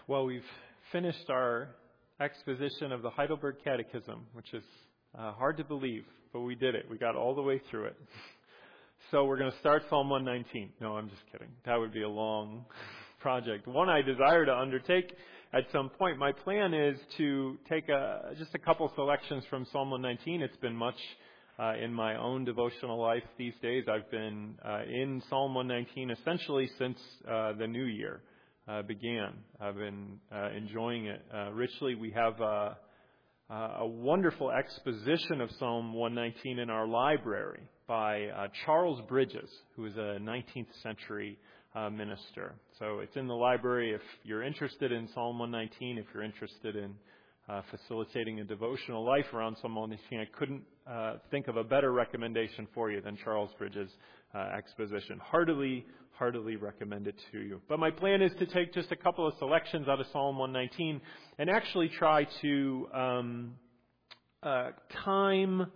Well, we've finished our exposition of the Heidelberg Catechism, which is hard to believe, but we did it. We got all the way through it. So we're going to start Psalm 119. No, I'm just kidding. That would be a long project. One I desire to undertake at some point. My plan is to take just a couple selections from Psalm 119. It's been much in my own devotional life these days. I've been in Psalm 119 essentially since the new year began. I've been enjoying it richly. We have a wonderful exposition of Psalm 119 in our library by Charles Bridges, who is a 19th century minister. So it's in the library if you're interested in Psalm 119, if you're interested in facilitating a devotional life around Psalm 119. I couldn't think of a better recommendation for you than Charles Bridges' exposition. Heartily recommend it to you. But my plan is to take just a couple of selections out of Psalm 119 and actually try to time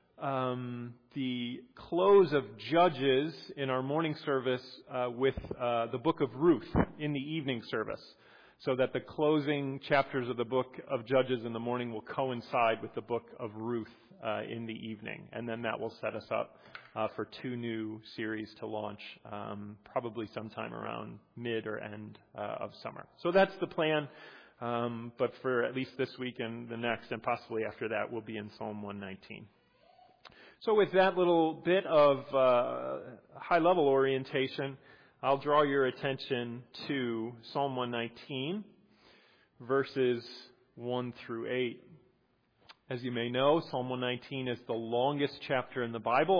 the close of Judges in our morning service with the book of Ruth in the evening service, so that the closing chapters of the book of Judges in the morning will coincide with the book of Ruth in the evening. And then that will set us up for two new series to launch probably sometime around mid or end of summer. So that's the plan. But for at least this week and the next and possibly after that, we'll be in Psalm 119. So with that little bit of high-level orientation, I'll draw your attention to Psalm 119, verses 1 through 8. As you may know, Psalm 119 is the longest chapter in the Bible,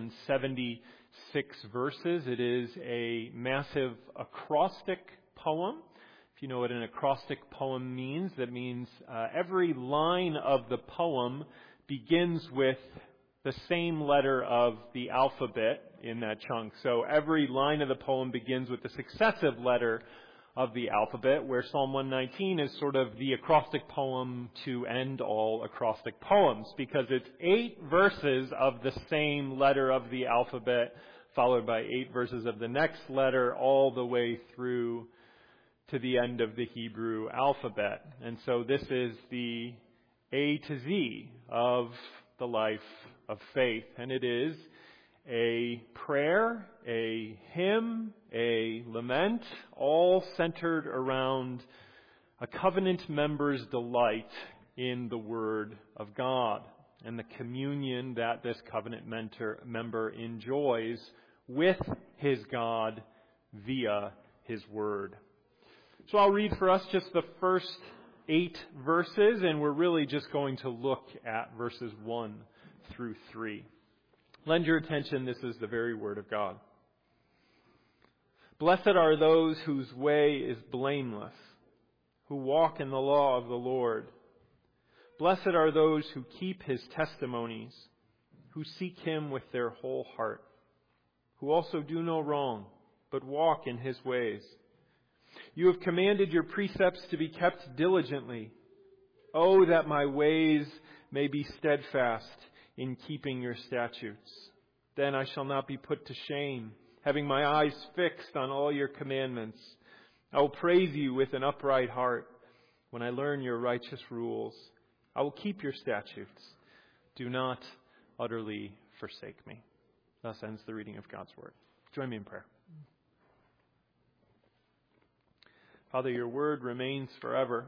176 verses. It is a massive acrostic poem. If you know what an acrostic poem means, that means every line of the poem begins with the same letter of the alphabet in that chunk. So every line of the poem begins with the successive letter of the alphabet, where Psalm 119 is sort of the acrostic poem to end all acrostic poems, because it's 8 verses of the same letter of the alphabet, followed by 8 verses of the next letter, all the way through to the end of the Hebrew alphabet. And so this is the A to Z of the life of faith. And it is a prayer, a hymn, a lament, all centered around a covenant member's delight in the Word of God and the communion that this covenant member enjoys with his God via his Word. So I'll read for us just the first 8 verses, and we're really just going to look at verses 1 through 3. Lend your attention, this is the very Word of God. Blessed are those whose way is blameless, who walk in the law of the Lord. Blessed are those who keep His testimonies, who seek Him with their whole heart, who also do no wrong, but walk in His ways. You have commanded your precepts to be kept diligently. Oh, that my ways may be steadfast in keeping your statutes. Then I shall not be put to shame, having my eyes fixed on all your commandments. I will praise you with an upright heart when I learn your righteous rules. I will keep your statutes. Do not utterly forsake me. Thus ends the reading of God's Word. Join me in prayer. Father, your Word remains forever.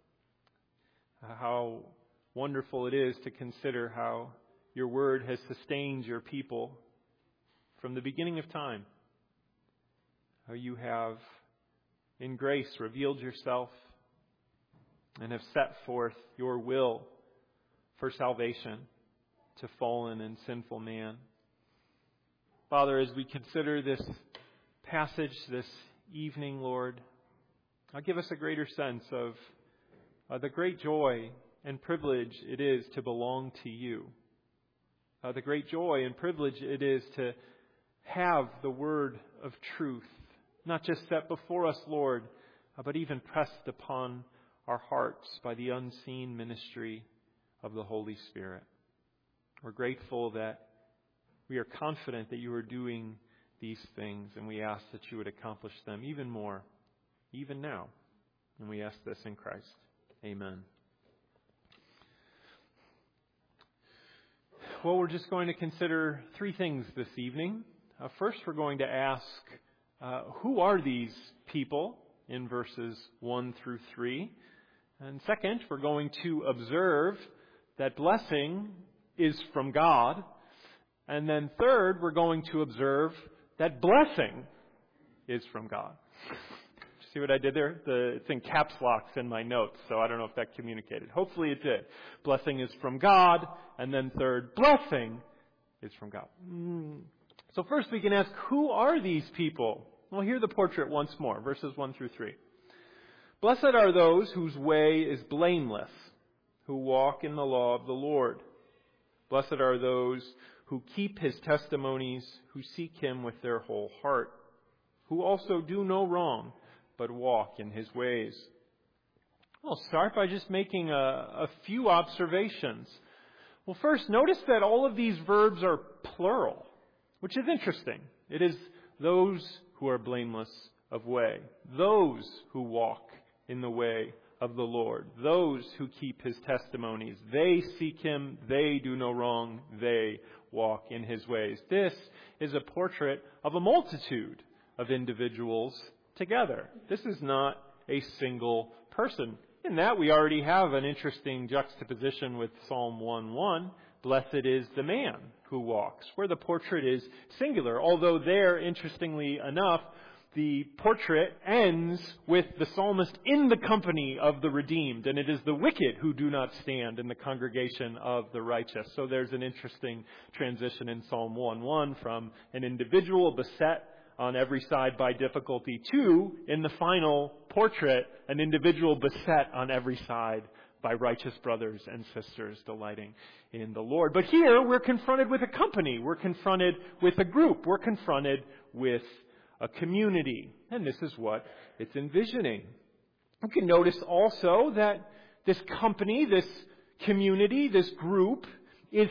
How wonderful it is to consider how your Word has sustained your people from the beginning of time. How you have, in grace, revealed yourself and have set forth your will for salvation to fallen and sinful man. Father, as we consider this passage this evening, Lord, give us a greater sense of the great joy and privilege it is to belong to you. The great joy and privilege it is to have the word of truth, not just set before us, Lord, but even pressed upon our hearts by the unseen ministry of the Holy Spirit. We're grateful that we are confident that you are doing these things, and we ask that you would accomplish them even more, even now. And we ask this in Christ. Amen. Well, we're just going to consider three things this evening. First, we're going to ask, who are these people in verses 1 through 3? And second, we're going to observe that blessing is from God. And then third, we're going to observe that blessing is from God. See what I did there? It's in caps locks in my notes, so I don't know if that communicated. Hopefully it did. Blessing is from God, and then third, blessing is from God. So first we can ask, who are these people? Well, hear the portrait once more, verses 1 through 3. Blessed are those whose way is blameless, who walk in the law of the Lord. Blessed are those who keep his testimonies, who seek him with their whole heart, who also do no wrong, but walk in his ways. I'll start by just making a few observations. Well, first, notice that all of these verbs are plural, which is interesting. It is those who are blameless of way, those who walk in the way of the Lord, those who keep his testimonies. They seek him, they do no wrong, they walk in his ways. This is a portrait of a multitude of individuals together. This is not a single person. In that, we already have an interesting juxtaposition with Psalm 1:1. Blessed is the man who walks, where the portrait is singular. Although there, interestingly enough, the portrait ends with the psalmist in the company of the redeemed, and it is the wicked who do not stand in the congregation of the righteous. So there's an interesting transition in Psalm 1:1 from an individual beset on every side by difficulty to, in the final portrait, an individual beset on every side by righteous brothers and sisters delighting in the Lord. But here we're confronted with a company. We're confronted with a group. We're confronted with a community. And this is what it's envisioning. You can notice also that this company, this community, this group is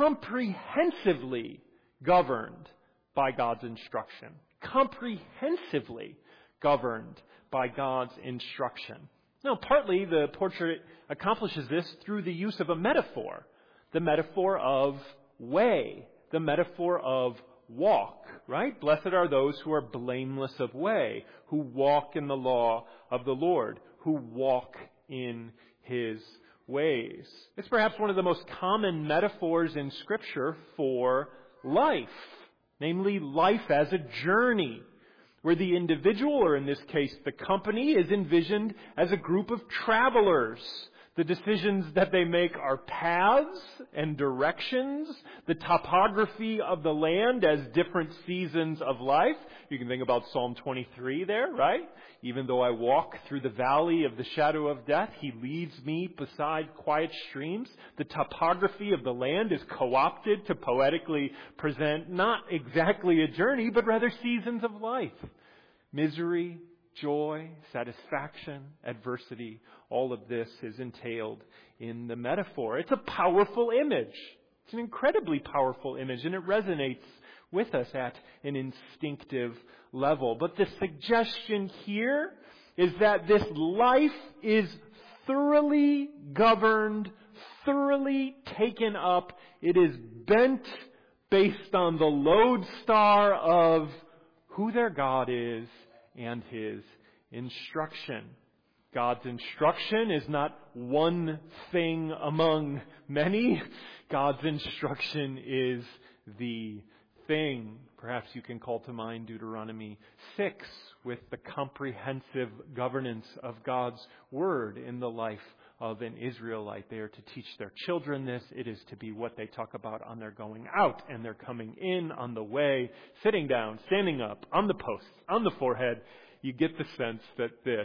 comprehensively governed by God's instruction. Comprehensively governed by God's instruction. Now, partly the portrait accomplishes this through the use of a metaphor. The metaphor of way. The metaphor of walk, right? Blessed are those who are blameless of way, who walk in the law of the Lord, who walk in his ways. It's perhaps one of the most common metaphors in Scripture for life, namely life as a journey, where the individual, or in this case the company, is envisioned as a group of travelers. The decisions that they make are paths and directions, the topography of the land as different seasons of life. You can think about Psalm 23 there, right? Even though I walk through the valley of the shadow of death, he leads me beside quiet streams. The topography of the land is co-opted to poetically present not exactly a journey, but rather seasons of life. Misery, joy, satisfaction, adversity, all of this is entailed in the metaphor. It's a powerful image. It's an incredibly powerful image, and it resonates with us at an instinctive level. But the suggestion here is that this life is thoroughly governed, thoroughly taken up. It is bent based on the lodestar of who their God is and his instruction. God's instruction is not one thing among many. God's instruction is the thing. Perhaps you can call to mind Deuteronomy 6 with the comprehensive governance of God's word in the life of an Israelite. They are to teach their children this. It is to be what they talk about on their going out and their coming in, on the way, sitting down, standing up, on the posts, on the forehead. You get the sense that this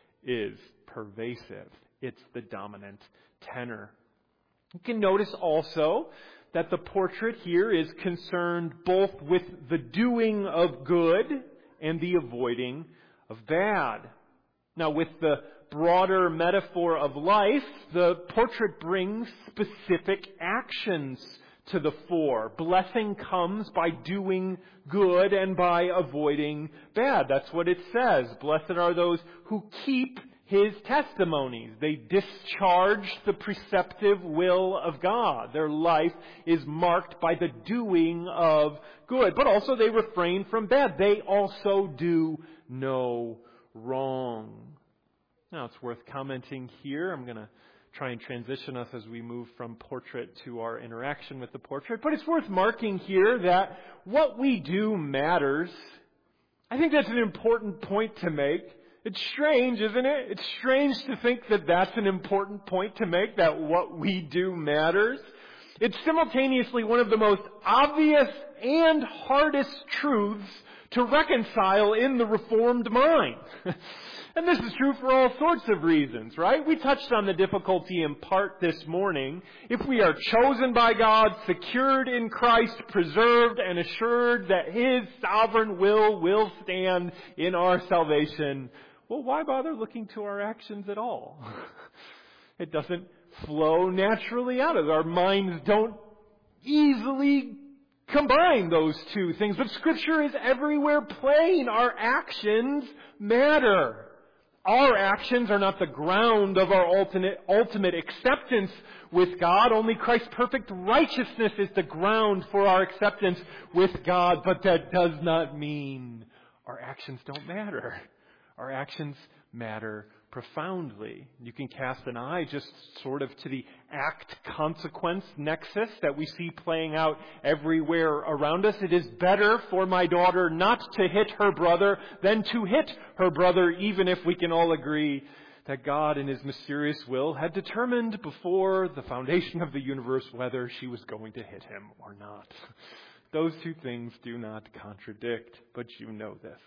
is pervasive. It's the dominant tenor. You can notice also that the portrait here is concerned both with the doing of good and the avoiding of bad. Now, with the broader metaphor of life, the portrait brings specific actions to the fore. Blessing comes by doing good and by avoiding bad. That's what it says. Blessed are those who keep His testimonies. They discharge the preceptive will of God. Their life is marked by the doing of good. But also they refrain from bad. They also do no wrong. Now it's worth commenting here. I'm going to try and transition us as we move from portrait to our interaction with the portrait. But it's worth marking here that what we do matters. I think that's an important point to make. It's strange, isn't it? It's strange to think that that's an important point to make, that what we do matters. It's simultaneously one of the most obvious and hardest truths to reconcile in the Reformed mind. And this is true for all sorts of reasons, right? We touched on the difficulty in part this morning. If we are chosen by God, secured in Christ, preserved and assured that His sovereign will stand in our salvation, well, why bother looking to our actions at all? It doesn't flow naturally out of it. Our minds don't easily combine those two things. But Scripture is everywhere plain. Our actions matter. Our actions are not the ground of our ultimate acceptance with God. Only Christ's perfect righteousness is the ground for our acceptance with God. But that does not mean our actions don't matter. Our actions matter profoundly. You can cast an eye just sort of to the act-consequence nexus that we see playing out everywhere around us. It is better for my daughter not to hit her brother than to hit her brother, even if we can all agree that God in His mysterious will had determined before the foundation of the universe whether she was going to hit him or not. Those two things do not contradict, but you know this.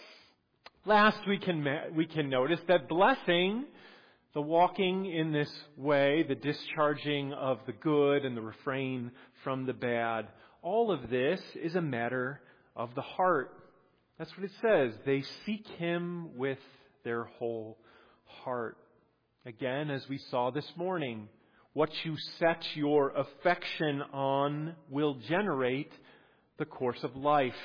Last, we can notice that blessing, the walking in this way, the discharging of the good and the refrain from the bad, all of this is a matter of the heart. That's what it says. They seek Him with their whole heart. Again, as we saw this morning, what you set your affection on will generate the course of life.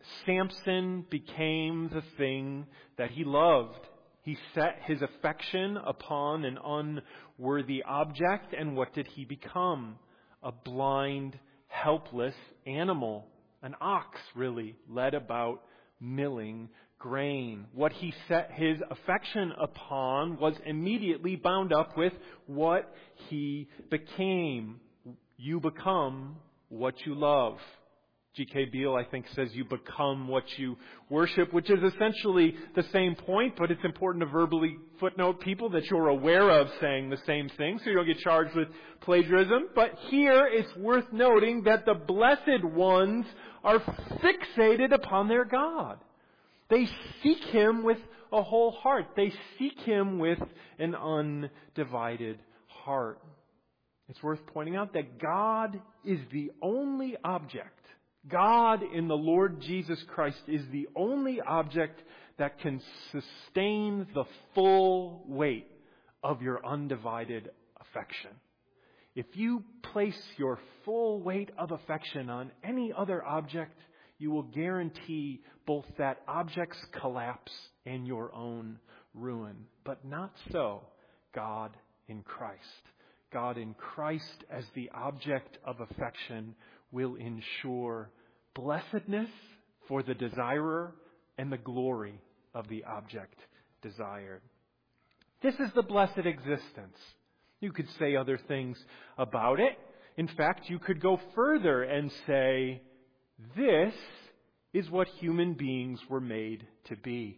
Samson became the thing that he loved. He set his affection upon an unworthy object, and what did he become? A blind, helpless animal. An ox, really, led about milling grain. What he set his affection upon was immediately bound up with what he became. You become what you love. G.K. Beale, I think, says you become what you worship, which is essentially the same point, but it's important to verbally footnote people that you're aware of saying the same thing, so you don't get charged with plagiarism. But here it's worth noting that the blessed ones are fixated upon their God. They seek Him with a whole heart. They seek Him with an undivided heart. It's worth pointing out that God is the only object. God in the Lord Jesus Christ is the only object that can sustain the full weight of your undivided affection. If you place your full weight of affection on any other object, you will guarantee both that object's collapse and your own ruin. But not so God in Christ. God in Christ as the object of affection will ensure blessedness for the desirer and the glory of the object desired. This is the blessed existence. You could say other things about it. In fact, you could go further and say, this is what human beings were made to be.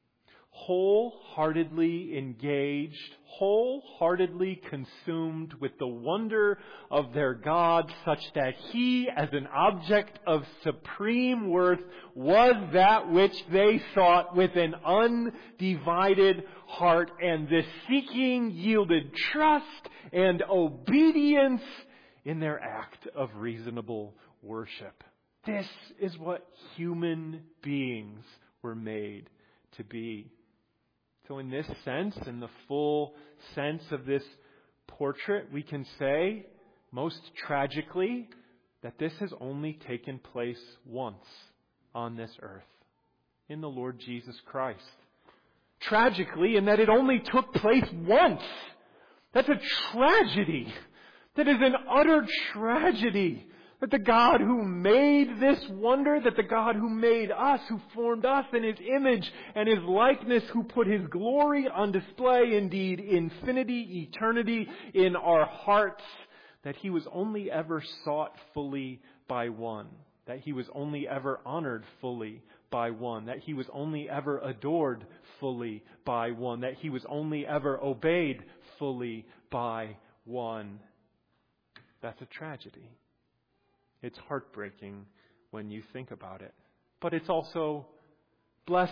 Wholeheartedly engaged, wholeheartedly consumed with the wonder of their God, such that He, as an object of supreme worth, was that which they sought with an undivided heart, and this seeking yielded trust and obedience in their act of reasonable worship. This is what human beings were made to be. So in this sense, in the full sense of this portrait, we can say, most tragically, that this has only taken place once on this earth, in the Lord Jesus Christ. tragically in that it only took place once. That's a tragedy. That is an utter tragedy. That the God who made this wonder, that the God who made us, who formed us in His image and His likeness, who put His glory on display, indeed infinity, eternity in our hearts, that He was only ever sought fully by one. That He was only ever honored fully by one. That He was only ever adored fully by one. That He was only ever obeyed fully by one. That's a tragedy. It's heartbreaking when you think about it. But it's also blessed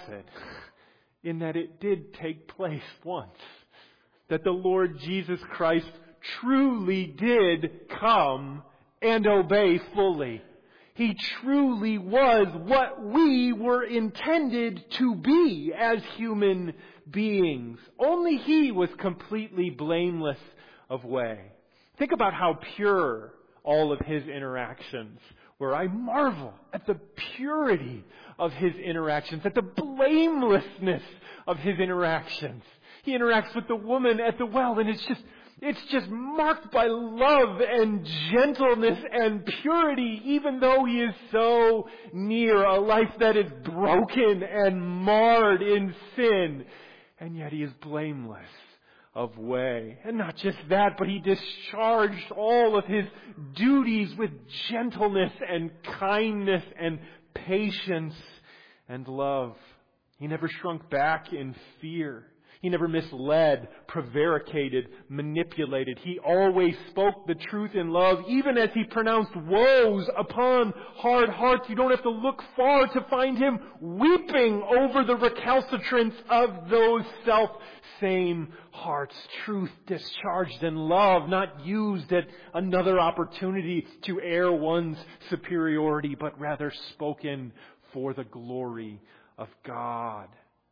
in that it did take place once. That the Lord Jesus Christ truly did come and obey fully. He truly was what we were intended to be as human beings. Only He was completely blameless of way. Think about how pure all of His interactions were. I marvel at the purity of His interactions, at the blamelessness of His interactions. He interacts with the woman at the well, and it's just marked by love and gentleness and purity, even though He is so near a life that is broken and marred in sin. And yet He is blameless of way. And not just that, but He discharged all of His duties with gentleness and kindness and patience and love. He never shrunk back in fear. He never misled, prevaricated, manipulated. He always spoke the truth in love, even as He pronounced woes upon hard hearts. You don't have to look far to find Him weeping over the recalcitrance of those self-same hearts. Truth discharged in love, not used at another opportunity to air one's superiority, but rather spoken for the glory of God.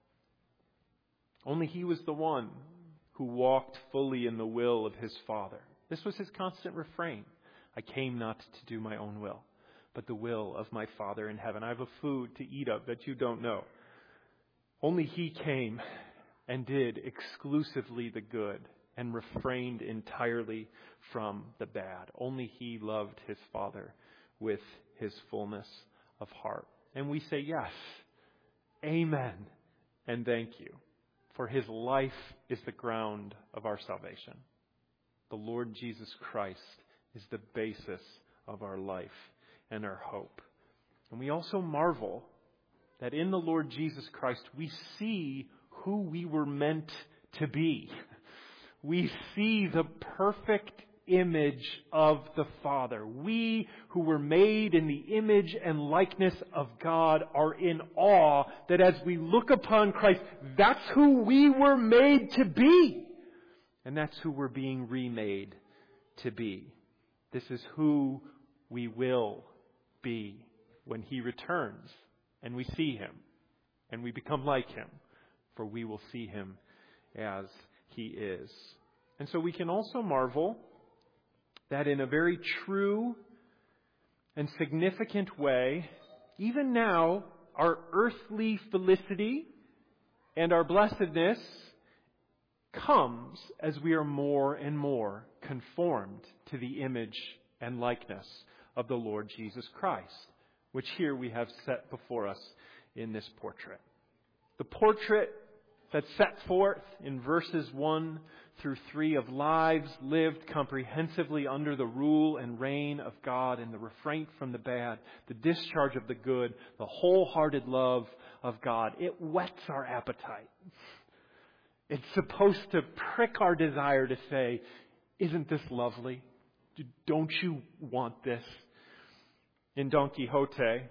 Only He was the one who walked fully in the will of His Father. This was His constant refrain. I came not to do my own will, but the will of my Father in heaven. I have a food to eat of that you don't know. Only He came and did exclusively the good and refrained entirely from the bad. Only He loved His Father with His fullness of heart. And we say yes, amen, and thank you. For His life is the ground of our salvation. The Lord Jesus Christ is the basis of our life and our hope. And we also marvel that in the Lord Jesus Christ we see who we were meant to be. We see the perfect image of the Father. We who were made in the image and likeness of God are in awe that as we look upon Christ, that's who we were made to be. And that's who we're being remade to be. This is who we will be when He returns and we see Him and we become like Him, for we will see Him as He is. And so we can also marvel that in a very true and significant way, even now, our earthly felicity and our blessedness comes as we are more and more conformed to the image and likeness of the Lord Jesus Christ, which here we have set before us in this portrait. The portrait that's set forth in verses 1 through 3 of lives lived comprehensively under the rule and reign of God and the refraint from the bad, the discharge of the good, the wholehearted love of God. It whets our appetite. It's supposed to prick our desire to say, isn't this lovely? Don't you want this? In Don Quixote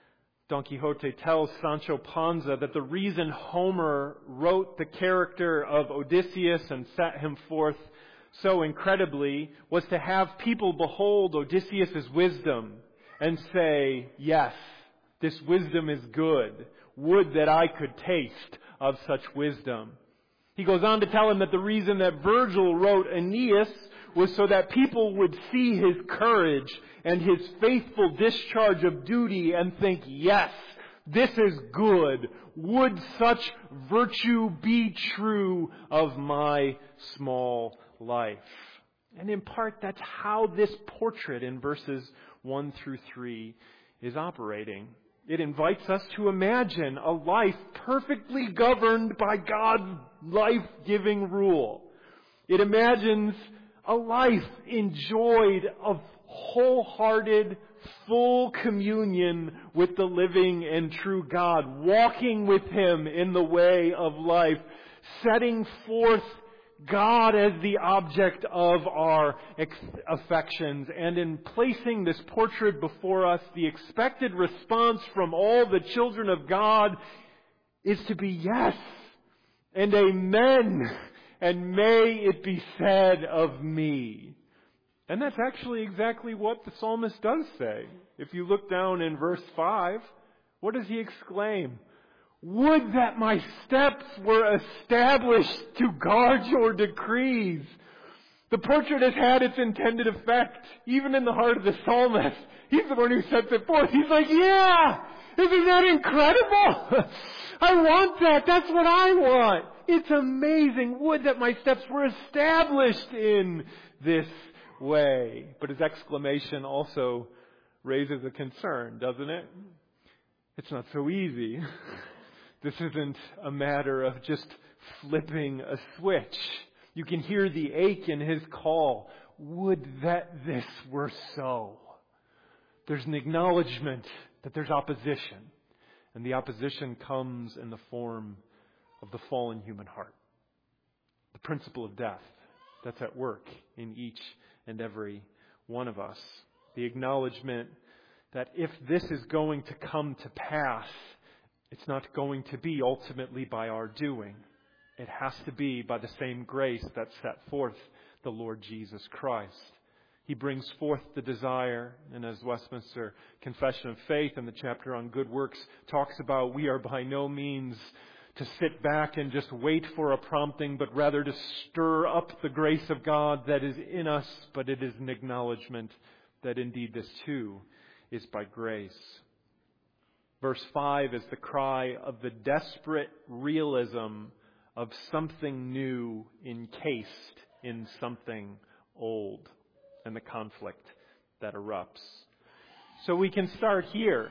tells Sancho Panza that the reason Homer wrote the character of Odysseus and set him forth so incredibly was to have people behold Odysseus' wisdom and say, yes, this wisdom is good. Would that I could taste of such wisdom. He goes on to tell him that the reason that Virgil wrote Aeneas was so that people would see his courage and his faithful discharge of duty and think, yes, This is good. Would such virtue be true of my small life? And in part, that's how this portrait in verses 1 through 3 is operating. It invites us to imagine a life perfectly governed by God's life-giving rule. It imagines a life enjoyed of wholehearted, full communion with the living and true God, walking with Him in the way of life, setting forth God as the object of our affections, and in placing this portrait before us, the expected response from all the children of God is to be yes and amen, and may it be said of me. And that's actually exactly what the psalmist does say. If you look down in verse 5, what does he exclaim? Would that my steps were established to guard your decrees. The portrait has had its intended effect, even in the heart of the psalmist. He's the one who sets it forth. He's like, yeah, isn't that incredible? I want that. That's what I want. It's amazing. Would that my steps were established in this way. But his exclamation also raises a concern, doesn't it? It's not so easy. This isn't a matter of just flipping a switch. You can hear the ache in his call. Would that this were so. There's an acknowledgement that there's opposition. And the opposition comes in the form of the fallen human heart. The principle of death that's at work in each and every one of us. The acknowledgement that if this is going to come to pass, it's not going to be ultimately by our doing. It has to be by the same grace that set forth the Lord Jesus Christ. He brings forth the desire, and as Westminster Confession of Faith in the chapter on good works talks about, we are by no means to sit back and just wait for a prompting, but rather to stir up the grace of God that is in us, but it is an acknowledgement that indeed this too is by grace. Verse 5 is the cry of the desperate realism of something new encased in something old, and the conflict that erupts. So we can start here.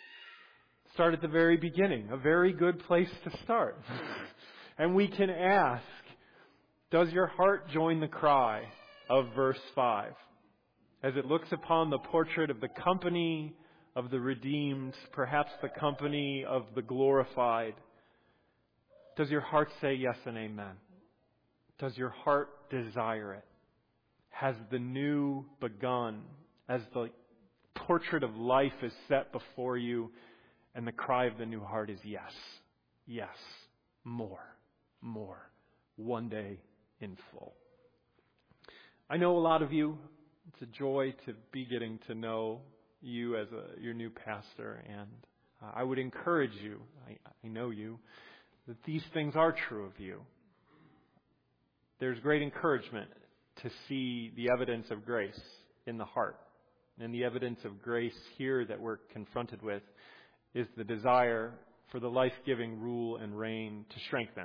Start at the very beginning, a very good place to start. And we can ask, does your heart join the cry of verse 5? As it looks upon the portrait of the company of the redeemed, perhaps the company of the glorified, does your heart say yes and amen? Does your heart desire it? Has the new begun as the portrait of life is set before you, and the cry of the new heart is yes, yes, more, one day in full. I know a lot of you. It's a joy to be getting to know you as your new pastor, and I would encourage you, I know you, that these things are true of you. There's great encouragement to see the evidence of grace in the heart. And the evidence of grace here that we're confronted with is the desire for the life-giving rule and reign to strengthen.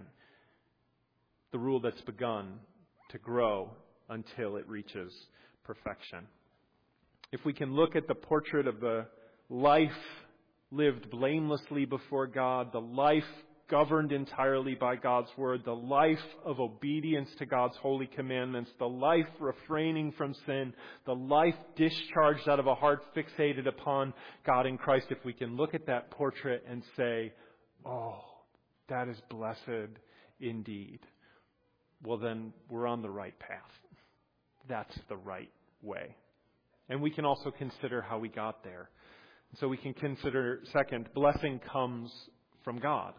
The rule that's begun to grow until it reaches perfection. If we can look at the portrait of the life lived blamelessly before God, the life governed entirely by God's word, the life of obedience to God's holy commandments, the life refraining from sin, the life discharged out of a heart fixated upon God in Christ, if we can look at that portrait and say, oh, that is blessed indeed, well then we're on the right path. That's the right way. And we can also consider how we got there. So we can consider, second, blessing comes from God.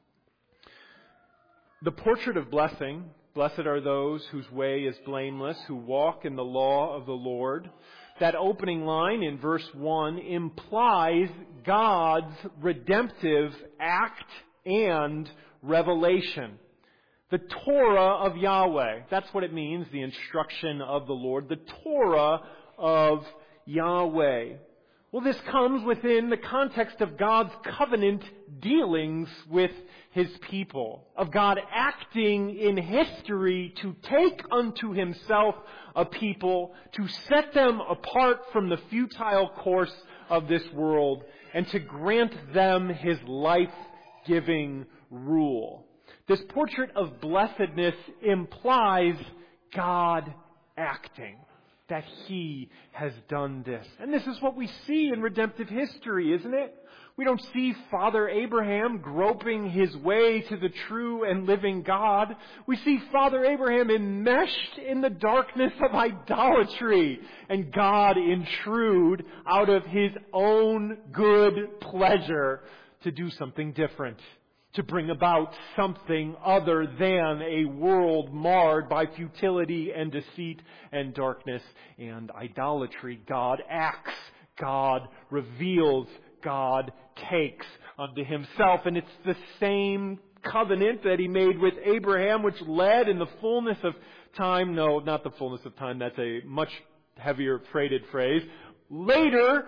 The portrait of blessing, blessed are those whose way is blameless, who walk in the law of the Lord. That opening line in verse 1 implies God's redemptive act and revelation. The Torah of Yahweh. That's what it means, the instruction of the Lord. The Torah of Yahweh. Well, this comes within the context of God's covenant dealings with His people, of God acting in history to take unto Himself a people, to set them apart from the futile course of this world, and to grant them His life-giving rule. This portrait of blessedness implies God acting, that He has done this. And this is what we see in redemptive history, isn't it? We don't see Father Abraham groping his way to the true and living God. We see Father Abraham enmeshed in the darkness of idolatry, and God intrude out of His own good pleasure to do something different, to bring about something other than a world marred by futility and deceit and darkness and idolatry. God acts, God reveals, God takes unto Himself. And it's the same covenant that He made with Abraham, which led in the fullness of time, no, not the fullness of time, that's a much heavier freighted phrase, later,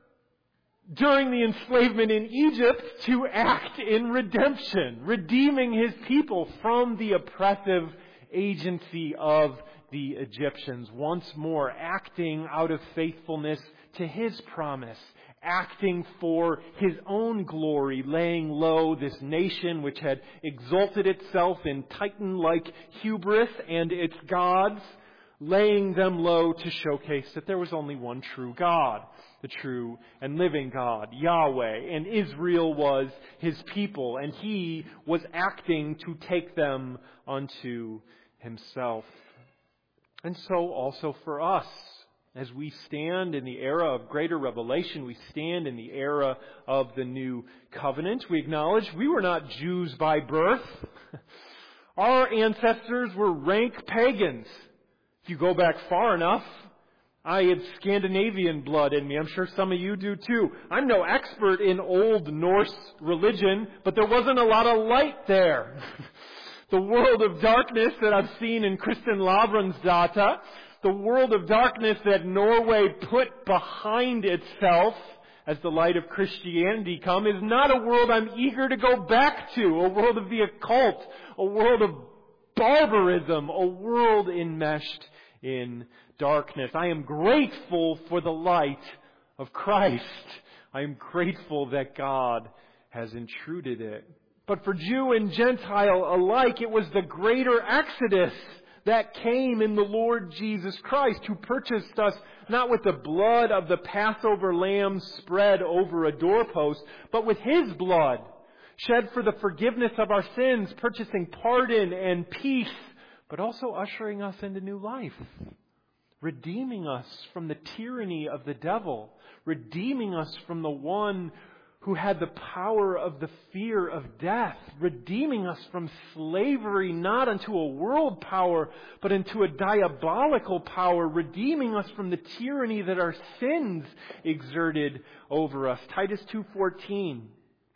during the enslavement in Egypt, to act in redemption, redeeming His people from the oppressive agency of the Egyptians. Once more, acting out of faithfulness to His promise, acting for His own glory, laying low this nation which had exalted itself in Titan-like hubris and its gods, laying them low to showcase that there was only one true God, the true and living God, Yahweh, and Israel was His people, and He was acting to take them unto Himself. And so also for us, as we stand in the era of greater revelation, we stand in the era of the new covenant. We acknowledge we were not Jews by birth. Our ancestors were rank pagans. If you go back far enough, I have Scandinavian blood in me. I'm sure some of you do too. I'm no expert in Old Norse religion, but there wasn't a lot of light there. The world of darkness that I've seen in Kristin Lavransdatter, the world of darkness that Norway put behind itself as the light of Christianity come, is not a world I'm eager to go back to. A world of the occult, a world of barbarism, a world enmeshed in darkness. I am grateful for the light of Christ. I am grateful that God has intruded it. But for Jew and Gentile alike, it was the greater exodus that came in the Lord Jesus Christ, who purchased us not with the blood of the Passover lamb spread over a doorpost, but with His blood, shed for the forgiveness of our sins, purchasing pardon and peace, but also ushering us into new life, redeeming us from the tyranny of the devil, redeeming us from the one who had the power of the fear of death, redeeming us from slavery not unto a world power, but into a diabolical power, redeeming us from the tyranny that our sins exerted over us. Titus 2:14.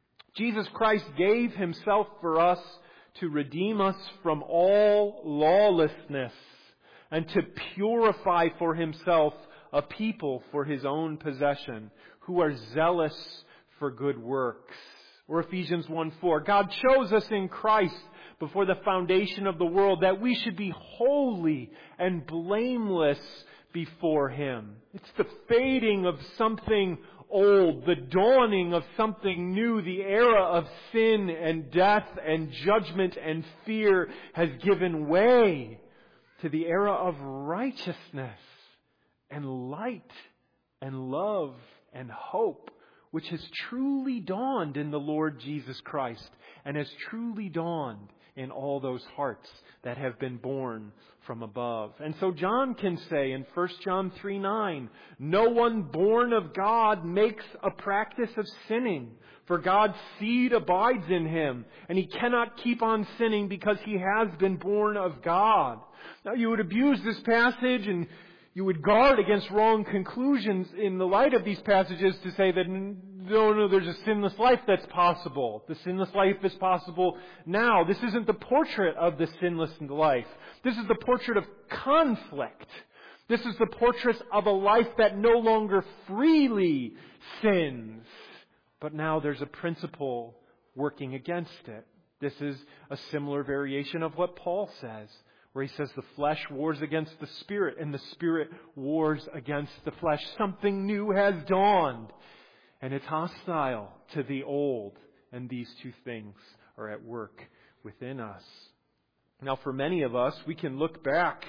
Jesus Christ gave Himself for us to redeem us from all lawlessness and to purify for Himself a people for His own possession, who are zealous for good works. Or Ephesians 1:4. God chose us in Christ before the foundation of the world that we should be holy and blameless before Him. It's the fading of something old, the dawning of something new. The era of sin and death and judgment and fear has given way to the era of righteousness and light and love and hope, which has truly dawned in the Lord Jesus Christ and has truly dawned in all those hearts that have been born from above. And so John can say in 1 John 3:9, no one born of God makes a practice of sinning, for God's seed abides in him, and he cannot keep on sinning because he has been born of God. Now you would abuse this passage and you would guard against wrong conclusions in the light of these passages to say that no, there's a sinless life that's possible. The sinless life is possible now. This isn't the portrait of the sinless life. This is the portrait of conflict. This is the portrait of a life that no longer freely sins, but now there's a principle working against it. This is a similar variation of what Paul says, where he says the flesh wars against the Spirit and the Spirit wars against the flesh. Something new has dawned, and it's hostile to the old, and these two things are at work within us. Now, for many of us, we can look back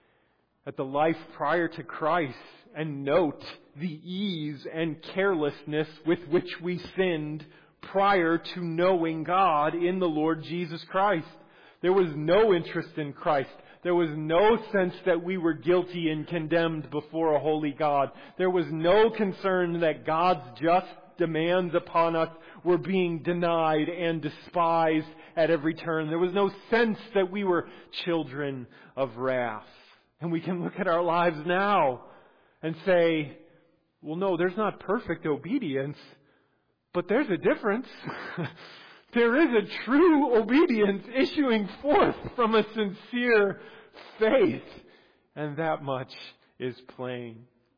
at the life prior to Christ and note the ease and carelessness with which we sinned prior to knowing God in the Lord Jesus Christ. There was no interest in Christ. There was no sense that we were guilty and condemned before a holy God. There was no concern that God's just demands upon us were being denied and despised at every turn. There was no sense that we were children of wrath. And we can look at our lives now and say, well, no, there's not perfect obedience, but there's a difference. There is a true obedience issuing forth from a sincere faith, and that much is plain.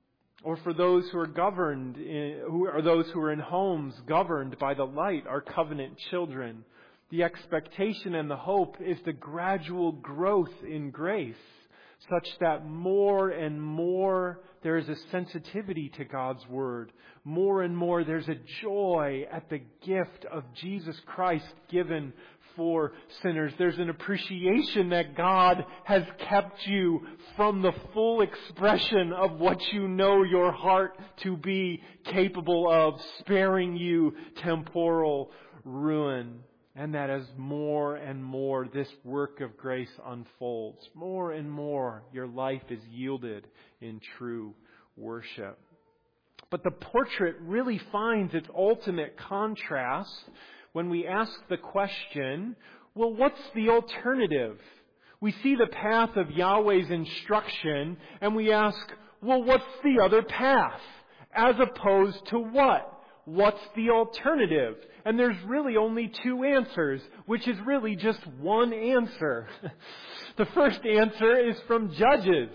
Or for those who are governed, who are in homes governed by the light, our covenant children, the expectation and the hope is the gradual growth in grace, such that more and more there is a sensitivity to God's Word. More and more there's a joy at the gift of Jesus Christ given for sinners. There's an appreciation that God has kept you from the full expression of what you know your heart to be capable of, sparing you temporal ruin. And that as more and more this work of grace unfolds, more and more your life is yielded in true worship. But the portrait really finds its ultimate contrast when we ask the question, well, what's the alternative? We see the path of Yahweh's instruction and we ask, well, what's the other path? As opposed to what? What's the alternative? And there's really only two answers, which is really just one answer. The first answer is from Judges.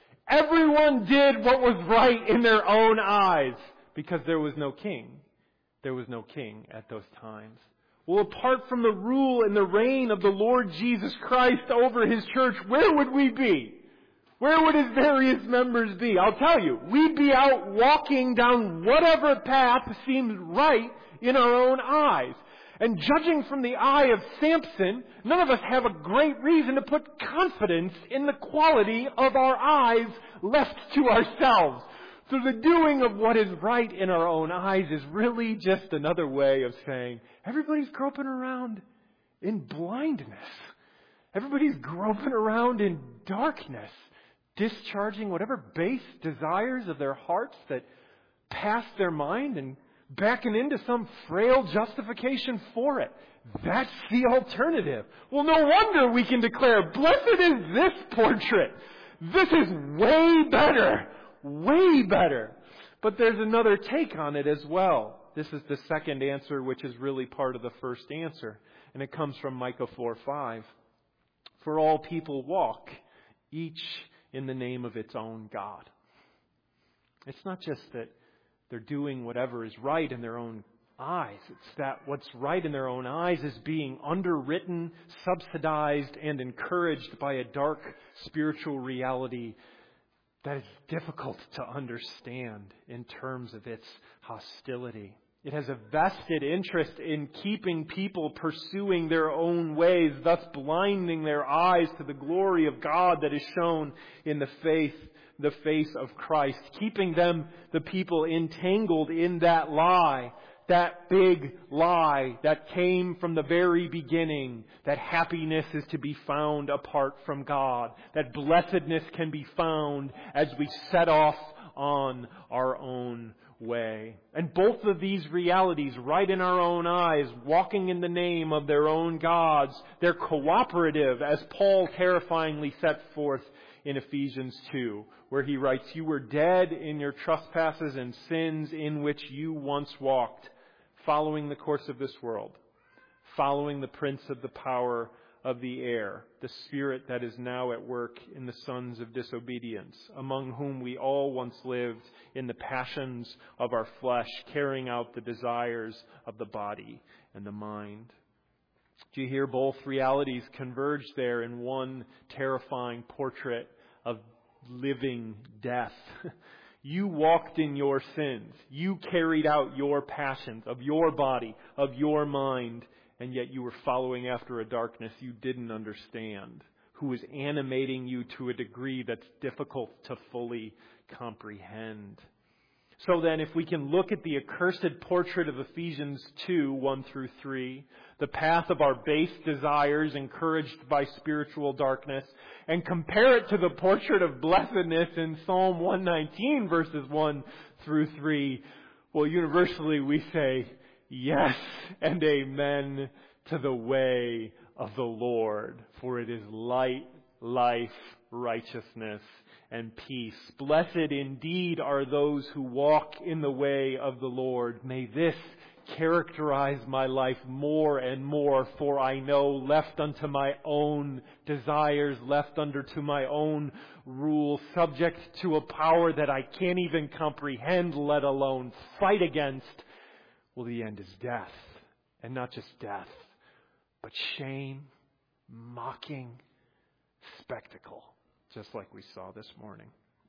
Everyone did what was right in their own eyes because there was no king. There was no king at those times. Well, apart from the rule and the reign of the Lord Jesus Christ over His church, where would we be? Where would His various members be? I'll tell you, we'd be out walking down whatever path seems right in our own eyes. And judging from the eye of Samson, none of us have a great reason to put confidence in the quality of our eyes left to ourselves. So the doing of what is right in our own eyes is really just another way of saying, everybody's groping around in blindness. Everybody's groping around in darkness, discharging whatever base desires of their hearts that pass their mind and backing into some frail justification for it. That's the alternative. Well, no wonder we can declare, blessed is this portrait. This is way better. Way better. But there's another take on it as well. This is the second answer, which is really part of the first answer. And it comes from Micah 4:5. For all people walk, each in the name of its own God. It's not just that they're doing whatever is right in their own eyes. It's that what's right in their own eyes is being underwritten, subsidized, and encouraged by a dark spiritual reality that is difficult to understand in terms of its hostility. It has a vested interest in keeping people pursuing their own ways, thus blinding their eyes to the glory of God that is shown in the face of Christ, keeping them, the people, entangled in that lie, that big lie that came from the very beginning, that happiness is to be found apart from God, that blessedness can be found as we set off on our own way. And both of these realities, right in our own eyes, walking in the name of their own gods, they're cooperative, as Paul terrifyingly sets forth in Ephesians 2, where he writes, "You were dead in your trespasses and sins in which you once walked, following the course of this world, following the prince of the power of the air, the spirit that is now at work in the sons of disobedience, among whom we all once lived in the passions of our flesh, carrying out the desires of the body and the mind. Do you hear both realities converge there in one terrifying portrait of living death? You walked in your sins. You carried out your passions of your body, of your mind, and yet you were following after a darkness you didn't understand, who was animating you to a degree that's difficult to fully comprehend. So then, if we can look at the accursed portrait of Ephesians 2, 1 through 3, the path of our base desires encouraged by spiritual darkness, and compare it to the portrait of blessedness in Psalm 119, verses 1 through 3, well, universally we say, yes and amen to the way of the Lord, for it is light, life, righteousness, and peace. Blessed indeed are those who walk in the way of the Lord. May this characterize my life more and more, for I know, left unto my own desires, left under to my own rule, subject to a power that I can't even comprehend, let alone fight against, well, the end is death. And not just death, but shame, mocking, spectacle, just like we saw this morning.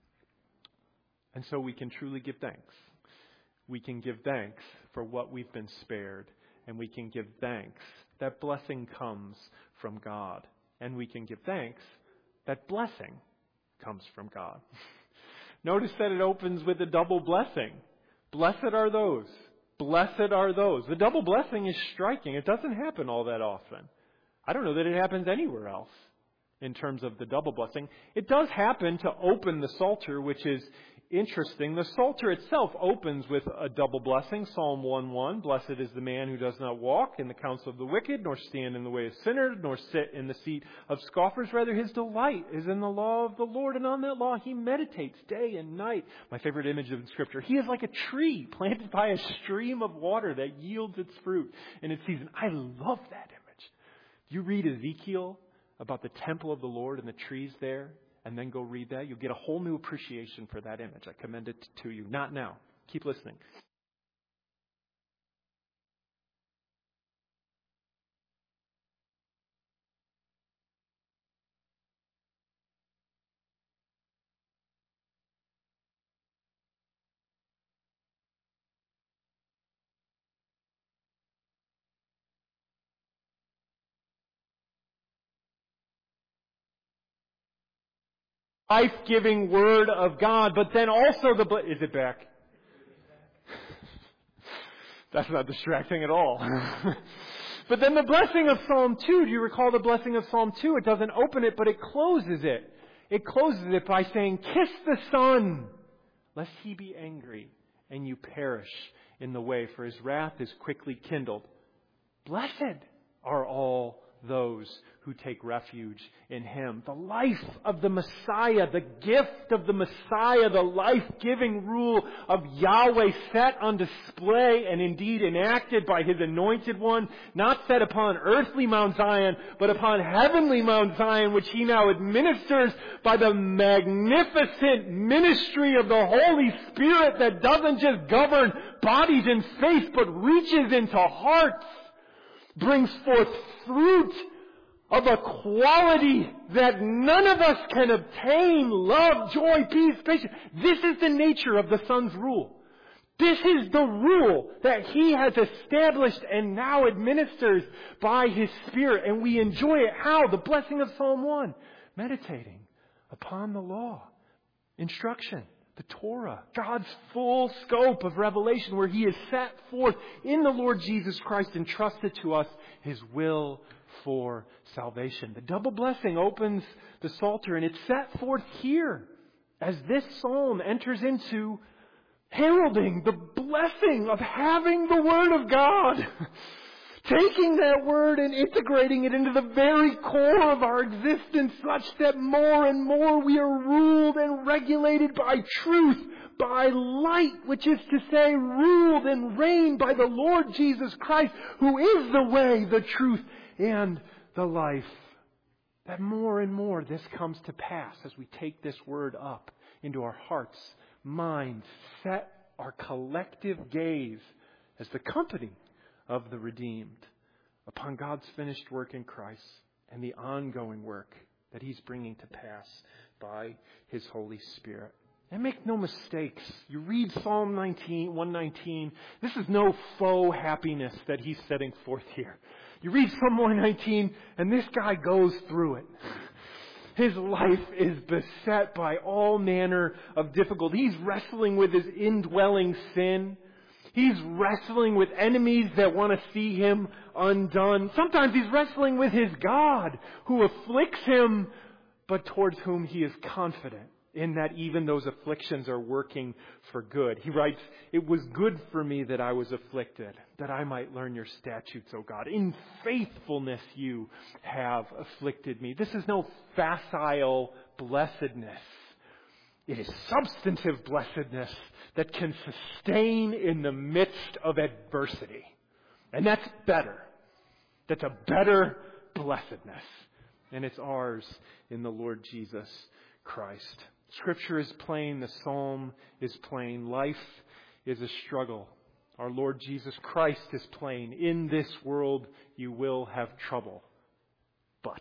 And so we can truly give thanks. We can give thanks for what we've been spared, and we can give thanks that blessing comes from God. And we can give thanks that blessing comes from God. Notice that it opens with a double blessing. Blessed are those. Blessed are those. The double blessing is striking. It doesn't happen all that often. I don't know that it happens anywhere else in terms of the double blessing. It does happen to open the Psalter, which is interesting. The Psalter itself opens with a double blessing. Psalm 1:1, blessed is the man who does not walk in the counsel of the wicked, nor stand in the way of sinners, nor sit in the seat of scoffers. Rather, his delight is in the law of the Lord, and on that law he meditates day and night. My favorite image of Scripture. He is like a tree planted by a stream of water that yields its fruit in its season. I love that image. You read Ezekiel about the temple of the Lord and the trees there, and then go read that, you'll get a whole new appreciation for that image. I commend it to you. Not now. Keep listening. Life-giving Word of God, but then also is it back? That's not distracting at all. But then the blessing of Psalm 2, do you recall the blessing of Psalm 2? It doesn't open it, but it closes it. It closes it by saying, kiss the Son, lest he be angry and you perish in the way, for his wrath is quickly kindled. Blessed are all those who take refuge in him. The life of the Messiah, the gift of the Messiah, the life-giving rule of Yahweh set on display and indeed enacted by his anointed one, not set upon earthly Mount Zion, but upon heavenly Mount Zion, which he now administers by the magnificent ministry of the Holy Spirit that doesn't just govern bodies and faith, but reaches into hearts, brings forth fruit of a quality that none of us can obtain: love, joy, peace, patience. This is the nature of the Son's rule. This is the rule that he has established and now administers by his Spirit. And we enjoy it. How? The blessing of Psalm 1. Meditating upon the law. Instruction. The Torah, God's full scope of revelation, where he has set forth in the Lord Jesus Christ entrusted to us his will for salvation. The double blessing opens the Psalter, and it's set forth here as this psalm enters into heralding the blessing of having the Word of God. Taking that Word and integrating it into the very core of our existence, such that more and more we are ruled and regulated by truth, by light, which is to say, ruled and reigned by the Lord Jesus Christ, who is the way, the truth, and the life. that more and more this comes to pass as we take this word up into our hearts, minds, set our collective gaze as the company of the redeemed upon God's finished work in Christ and the ongoing work that He's bringing to pass by His Holy Spirit. And make no mistakes. You read Psalm 119. This is no faux happiness that he's setting forth here. You read Psalm 119, and this guy goes through it. His life is beset by all manner of difficulty. He's wrestling with his indwelling sin. He's wrestling with enemies that want to see him undone. Sometimes he's wrestling with his God, who afflicts him, but towards whom he is confident in that even those afflictions are working for good. He writes, "It was good for me that I was afflicted, that I might learn your statutes, O God. In faithfulness you have afflicted me." This is no facile blessedness. It is substantive blessedness that can sustain in the midst of adversity. And that's better. That's a better blessedness. And it's ours in the Lord Jesus Christ. Scripture is plain. The psalm is plain. Life is a struggle. Our Lord Jesus Christ is plain. In this world you will have trouble. But,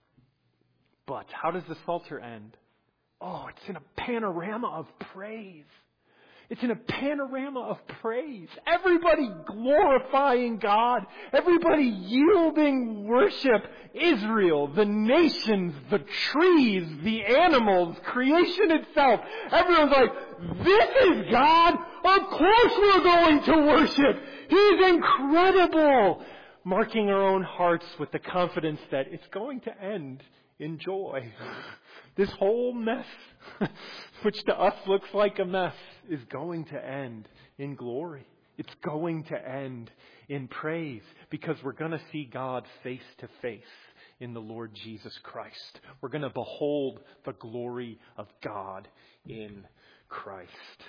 how does the Psalter end? Oh, it's in a panorama of praise. It's in a panorama of praise. Everybody glorifying God. Everybody yielding worship. Israel, the nations, the trees, the animals, creation itself. Everyone's like, this is God. Of course we're going to worship. He's incredible. Marking our own hearts with the confidence that it's going to end in joy. This whole mess, which to us looks like a mess, is going to end in glory. It's going to end in praise because we're going to see God face to face in the Lord Jesus Christ. We're going to behold the glory of God in Christ.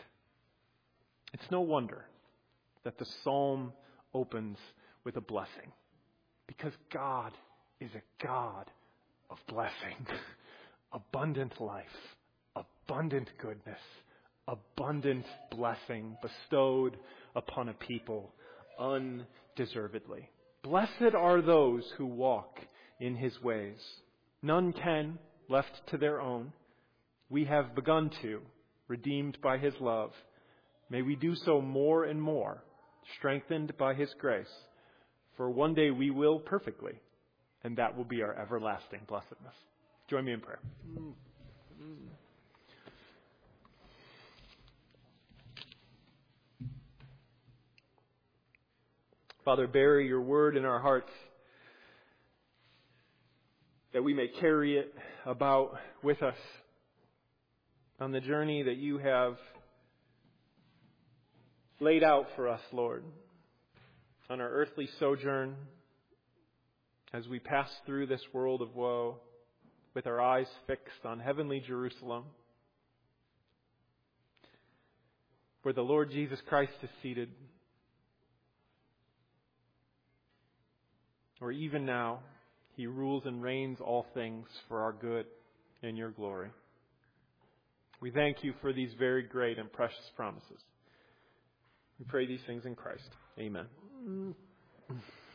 It's no wonder that the psalm opens with a blessing because God is a God of blessing. Abundant life, abundant goodness, abundant blessing bestowed upon a people undeservedly. Blessed are those who walk in His ways. None can, left to their own. We have begun to, redeemed by His love. May we do so more and more, strengthened by His grace. For one day we will perfectly, and that will be our everlasting blessedness. Join me in prayer. Father, bury your word in our hearts that we may carry it about with us on the journey that you have laid out for us, Lord, on our earthly sojourn as we pass through this world of woe with our eyes fixed on heavenly Jerusalem, where the Lord Jesus Christ is seated, or even now, He rules and reigns all things for our good and your glory. We thank you for these very great and precious promises. We pray these things in Christ. Amen.